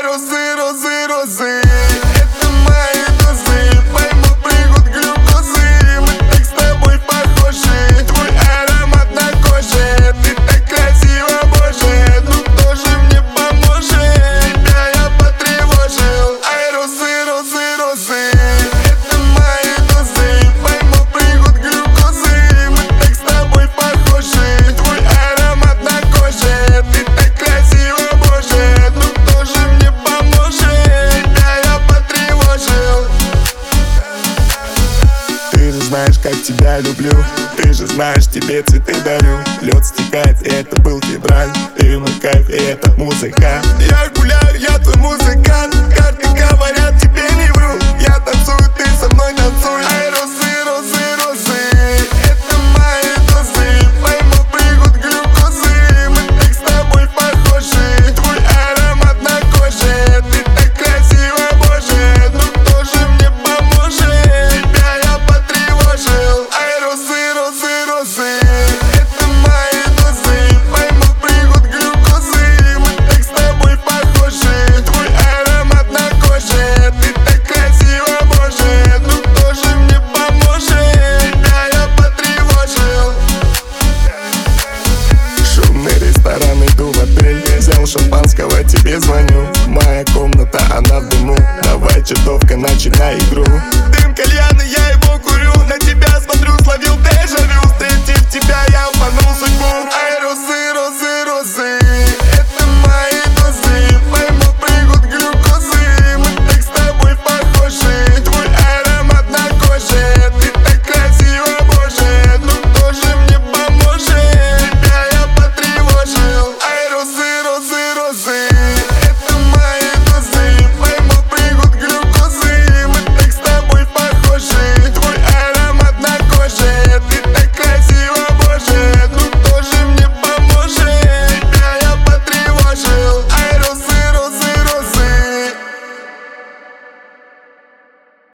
розы, розы, розы, это мои дозы. Пойму приход глюкозы. Мы так с тобой похожи. Твой аромат на коже. Ты так красива, боже. Ну кто же мне поможет? Тебя я потревожил. Ай, розы, розы, розы, это мои дозы. Пойму приход глюкозы. Мы так с тобой похожи. Твой аромат на коже. Ты так красива, боже. Ну кто же мне поможет? Тебя я потревожил. Ты же знаешь, как тебя люблю. Ты же знаешь, тебе цветы дарю. Лед стекает, и это был февраль. Ты мой кайф, и это музыка. Я гуляю, я твой музыкант. Карты говорят, тебе не вру. Я танцую, ты со мной танцуй. Ай, розы, розы, розы, это мои дозы. Пойму приход глюкозы. Мы так с тобой похожи. Твой аромат на коже. Ты так красива, боже. Ну кто же мне поможет? Тебя я потревожил. Ай, розы, розы, розы, это мои дозы. Пойму приход глюкозы. Мы так с тобой похожи. Твой аромат на коже. Ты так красива, боже. Ну кто же мне поможет? Тебя я потревожил. Шумный ресторан, иду в отель. Взял шампанского, тебе звоню. Моя комната, она в дыму. Давай, чертовка, начинай игру.